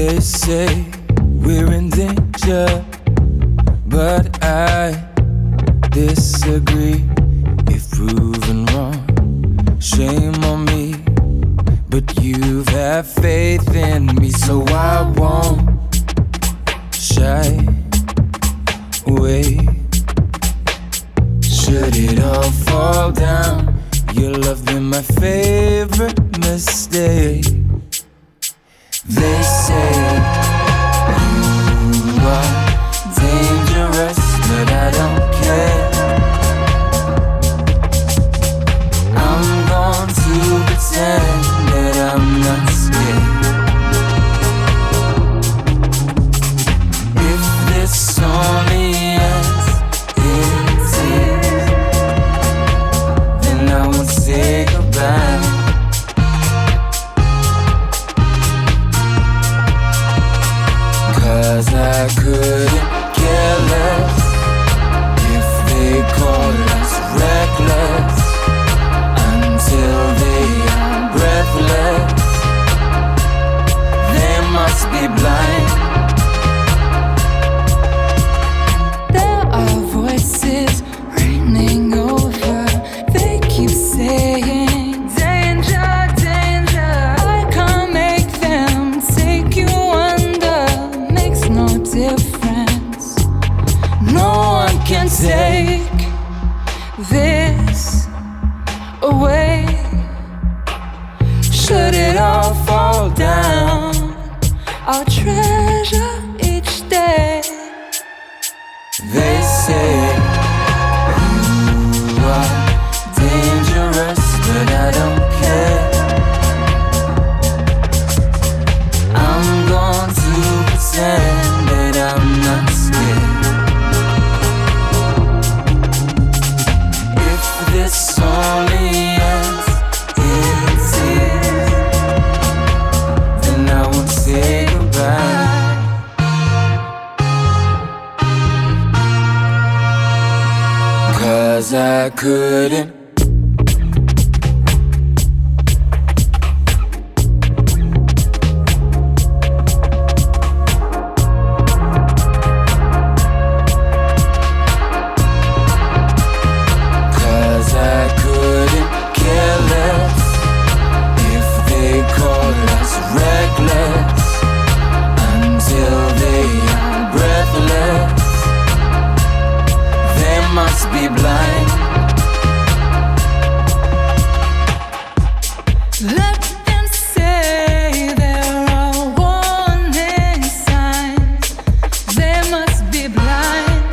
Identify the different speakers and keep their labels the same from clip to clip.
Speaker 1: They say we're in danger, but I disagree. If proven wrong, shame on me, but you've had faith in me, so I won't shy away. Should it all fall down, your love been my favorite mistake. They say you are dangerous, but I don't care. I'm going to pretend that I'm not scared. If this only ends in tears, then I won't say goodbye. 'Cause I couldn't care less if they call us reckless until they are breathless. They must be blind.
Speaker 2: There are voices raining over. They keep saying danger, danger. I can't make them take you under. Makes no difference. No one can take this away. Should it all fall down, I'll treasure each day.
Speaker 1: They say you are dangerous, but I don't care. I'm going to pretend that I'm not scared. If this only ends in tears, then I won't say goodbye. 'Cause I couldn't. Be blind.
Speaker 2: Let them say there are warning signs. They must be blind.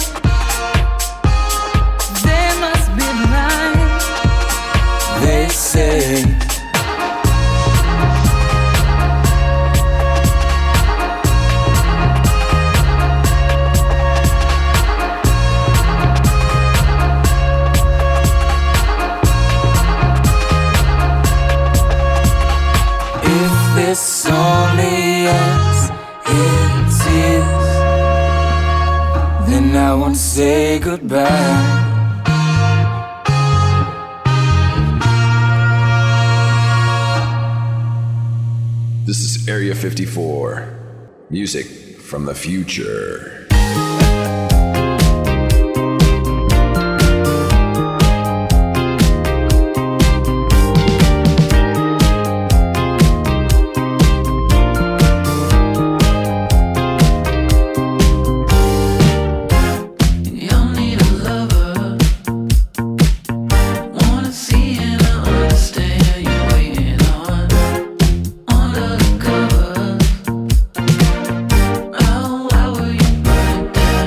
Speaker 2: They must be blind.
Speaker 1: They say this only ends in tears, then I won't say goodbye.
Speaker 3: This is Area 54, music from the future.
Speaker 2: Under the covers, oh, why were you burning down?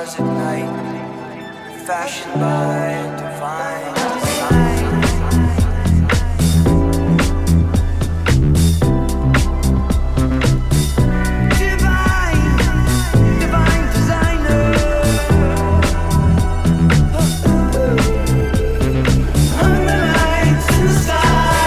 Speaker 1: stars at night, fashioned by divine design. Divine designer. Under lights in the sky.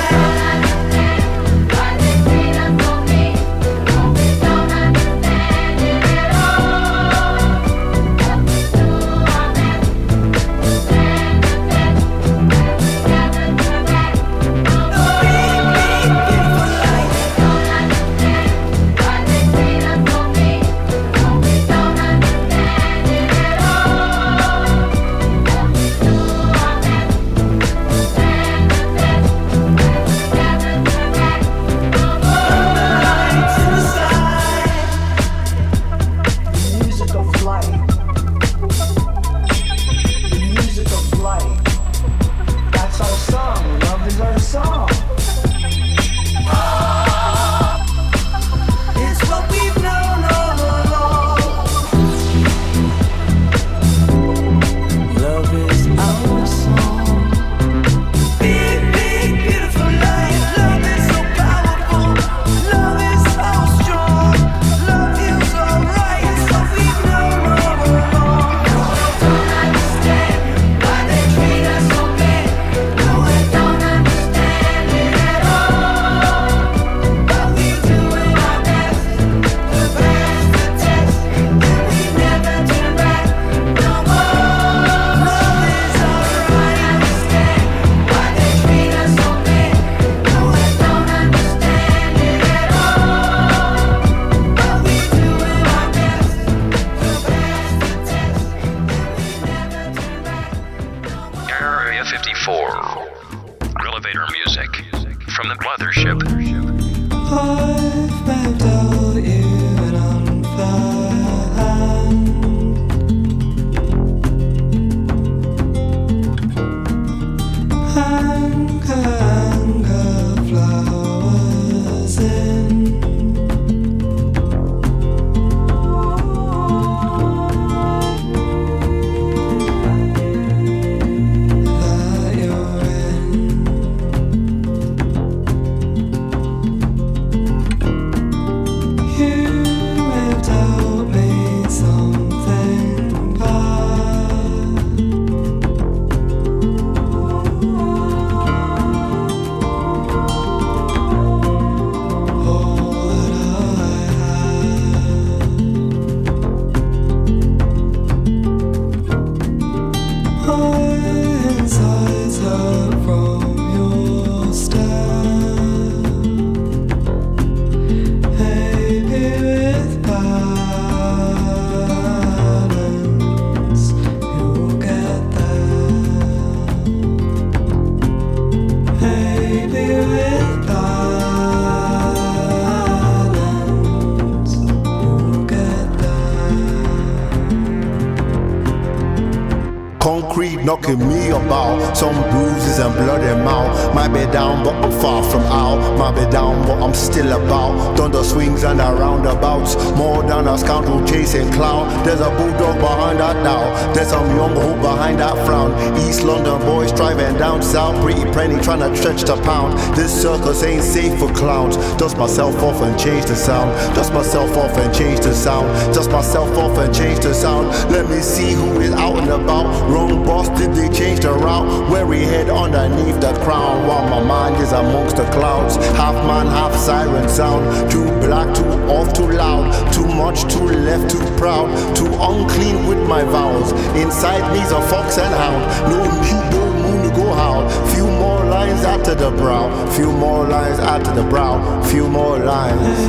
Speaker 4: Knocking me about, some bruises and blood and mouth. Might be down, but I'm far from out. Might be down, but I'm still about. Thunder swings and the roundabouts. More than a scoundrel chasing clown. There's a bulldog behind that now. There's some young hope behind that frown. East London boys driving down south. Pretty penny trying to stretch the pound. This circus ain't safe for clowns. Dust myself off and change the sound. Dust myself off and change the sound. Dust myself off and change the sound. Let me see who is out and about. Wrong boss, did they change the route? Where we head underneath that crown, while my mind is amongst the clouds. Half man, half siren sound. Too black, too off, too loud. Too much, too left, too proud. Too unclean with my vows. Inside me's a fox and hound. No need, no moon to go howl. Few more lines after the brow. Few more lines after the brow. Few more lines.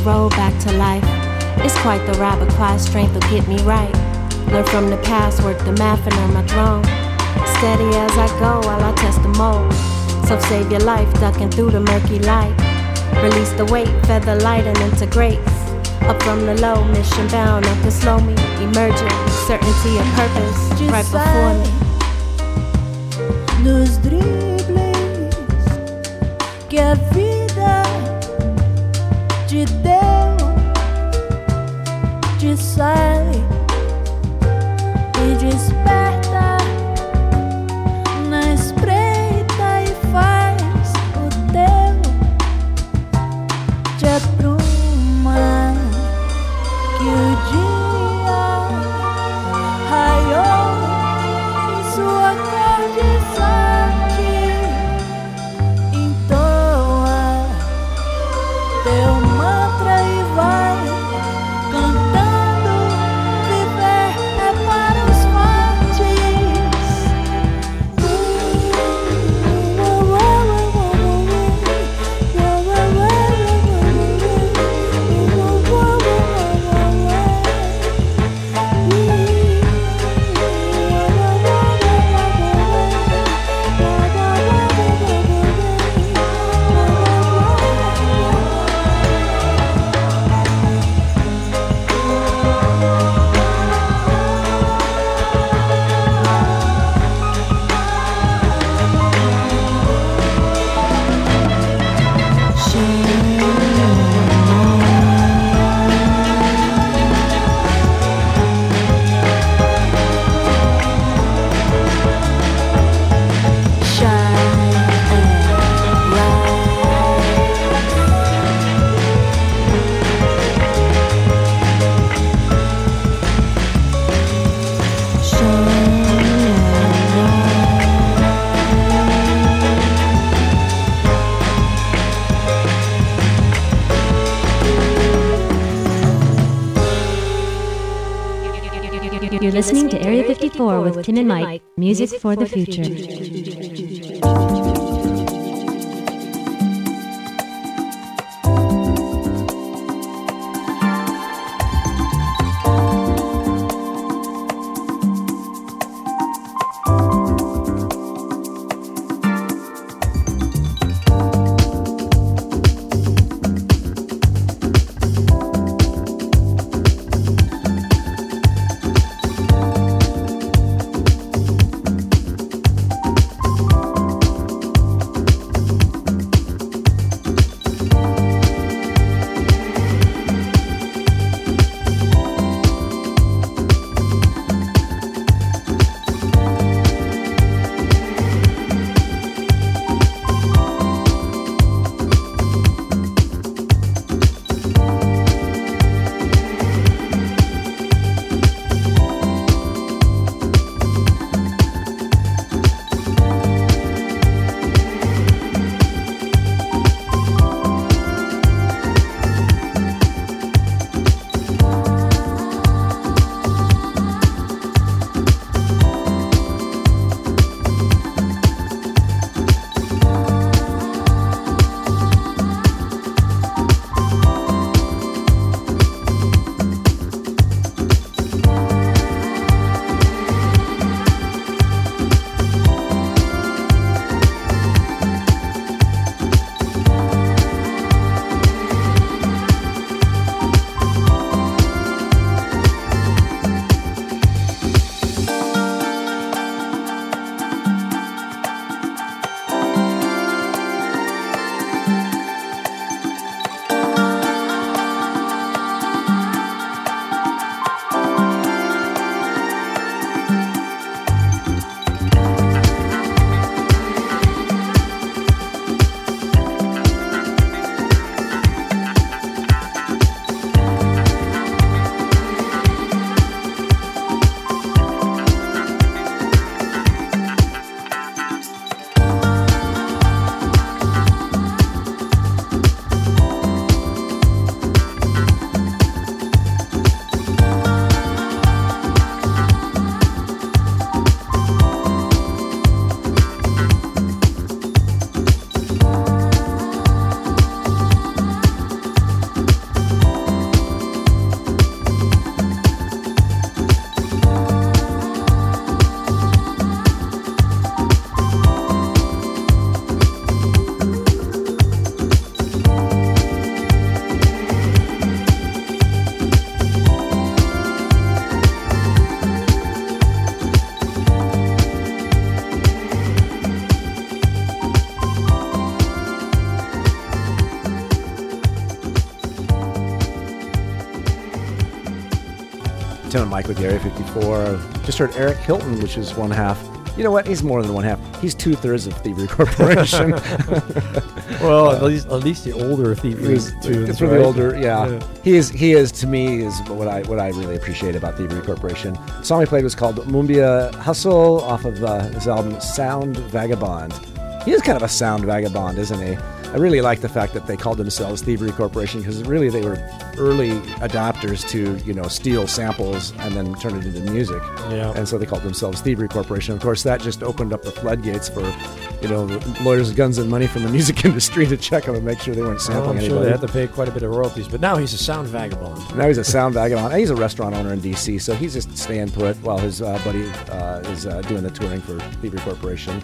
Speaker 5: road back to life. It's quite the ride, but quiet strength will get me right. Learn from the past, work the math and earn my throne. Steady as I go while I test the mold. So save your life, ducking through the murky light. Release the weight, feather light and integrate. Up from the low, mission bound, nothing slow me. Emerging, certainty of purpose, right before me.
Speaker 6: Nos dribles que a vida te deu, te sai e desperta na espreita e faz o teu, te apruma que o dia raiou em sua cardizante, entoa teu mantra e vai cantando, viver é para os fortes.
Speaker 7: You're listening to Area 54 with Tim and Mike, music for the future.
Speaker 8: Tim and Mike with the Area 54. Just heard Eric Hilton, which is one half. You know what? He's more than one half. He's 2/3 of Thievery Corporation.
Speaker 9: Well, at least the older Thievery tunes.
Speaker 8: For
Speaker 9: right?
Speaker 8: the older, yeah. He is to me is what I really appreciate about Thievery Corporation. The song we played was called Mumbia Hustle off of his album Sound Vagabond. He is kind of a sound vagabond, isn't he? I really like the fact that they called themselves Thievery Corporation because really they were early adopters to, steal samples and then turn it into music.
Speaker 9: Yeah.
Speaker 8: And so they called themselves Thievery Corporation. Of course, that just opened up the floodgates for, lawyers, guns, and money from the music industry to check them and make sure they weren't sampling
Speaker 9: I'm sure
Speaker 8: anybody.
Speaker 9: they had to pay quite a bit of royalties, but now he's a sound vagabond.
Speaker 8: Now he's a sound vagabond. And he's a restaurant owner in D.C., so he's just staying put while his buddy is doing the touring for Thievery Corporation.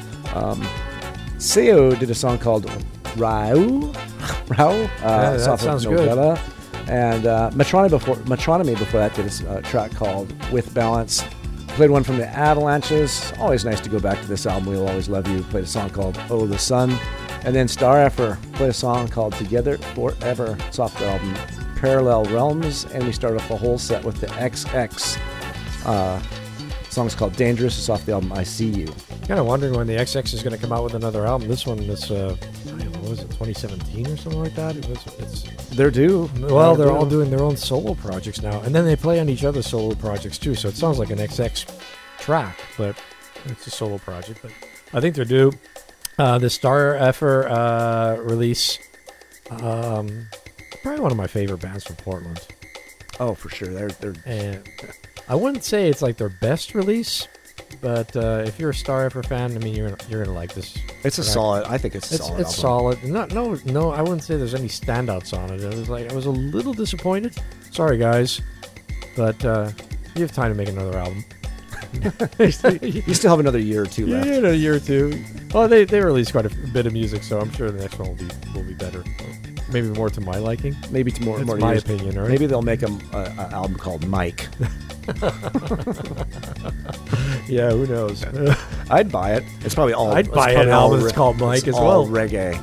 Speaker 8: Seo did a song called Rau.
Speaker 9: That sounds
Speaker 8: Novella. Good. And Metronomy before that did a track called With Balance. Played one from the Avalanches. Always nice to go back to this album. We'll Always Love You. Played a song called Oh the Sun. And then Star Effer played a song called Together Forever. It's off the album Parallel Realms. And we start off the whole set with the XX. Song's called Dangerous. It's off the album I See You.
Speaker 9: Kind of wondering when the XX is going to come out with another album. This one is, what was it, 2017 or something like that?
Speaker 8: They're due.
Speaker 9: Well, they're all doing their own solo projects now. And then they play on each other's solo projects too. So it sounds like an XX track, but it's a solo project. But I think they're due. The Star Effer release, probably one of my favorite bands from Portland.
Speaker 8: Oh, for sure. They're
Speaker 9: and I wouldn't say it's like their best release, but if you're a Star Effer fan, I mean, you're gonna like this.
Speaker 8: It's a solid. I think it's a solid.
Speaker 9: It's solid. No. I wouldn't say there's any standouts on it. I was a little disappointed. Sorry, guys, but you have time to make another album.
Speaker 8: You still have another year or two left.
Speaker 9: Yeah, a year or two. Well, they released quite a bit of music, so I'm sure the next one will be better. Maybe more to my liking.
Speaker 8: Maybe to more
Speaker 9: my
Speaker 8: years.
Speaker 9: Opinion, right?
Speaker 8: Maybe they'll make an album called Mike.
Speaker 9: Yeah, who knows?
Speaker 8: I'd buy it. It's probably all.
Speaker 9: I'd buy an album that's called Mike as well.
Speaker 8: Reggae.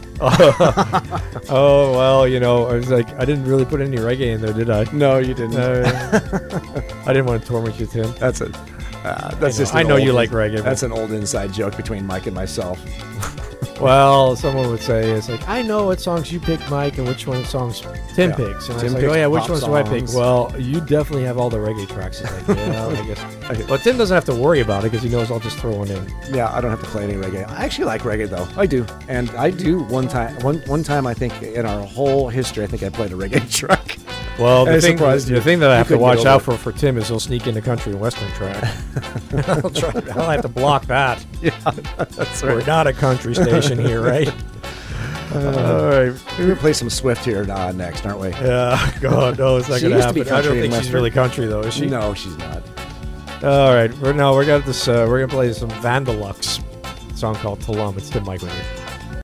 Speaker 9: Oh well, I was like, I didn't really put any reggae in there, did I?
Speaker 8: No, you didn't.
Speaker 9: I didn't want to torment you, Tim.
Speaker 8: That's it.
Speaker 9: I know you like reggae.
Speaker 8: That's an old inside joke between Mike and myself.
Speaker 9: Well, someone would say, it's like, I know what songs you pick, Mike, and which one songs Tim picks. And
Speaker 8: Tim
Speaker 9: I was like, which ones do I pick?
Speaker 8: songs.
Speaker 9: Well, you definitely have all the reggae tracks. It's like, yeah, I guess. But Tim doesn't have to worry about it because he knows I'll just throw one in.
Speaker 8: Yeah, I don't have to play any reggae. I actually like reggae, though. I do. And I do one time, I think, in our whole history, I think I played a reggae track.
Speaker 9: Well, the thing that I have to watch out
Speaker 8: for
Speaker 9: for Tim is he'll sneak in the country and western track. I'll have to block that.
Speaker 8: Yeah, that's right.
Speaker 9: We're not a country station here, right? All right.
Speaker 8: We're going to play some Swift here next, aren't we?
Speaker 9: Yeah, God, no, it's not
Speaker 8: She
Speaker 9: going to
Speaker 8: used to be
Speaker 9: happen. I don't
Speaker 8: country
Speaker 9: think
Speaker 8: and
Speaker 9: she's really country, though, is she?
Speaker 8: No, she's not.
Speaker 9: All right, we're going to play some Vandalux song called Tulum. It's Tim Mike with you.